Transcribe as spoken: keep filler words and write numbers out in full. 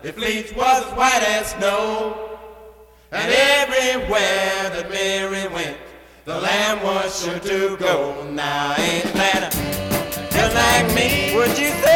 If Leach was as white as snow, and everywhere that Mary went, the lamb was sure to go. Now ain't that just like me? Would you say?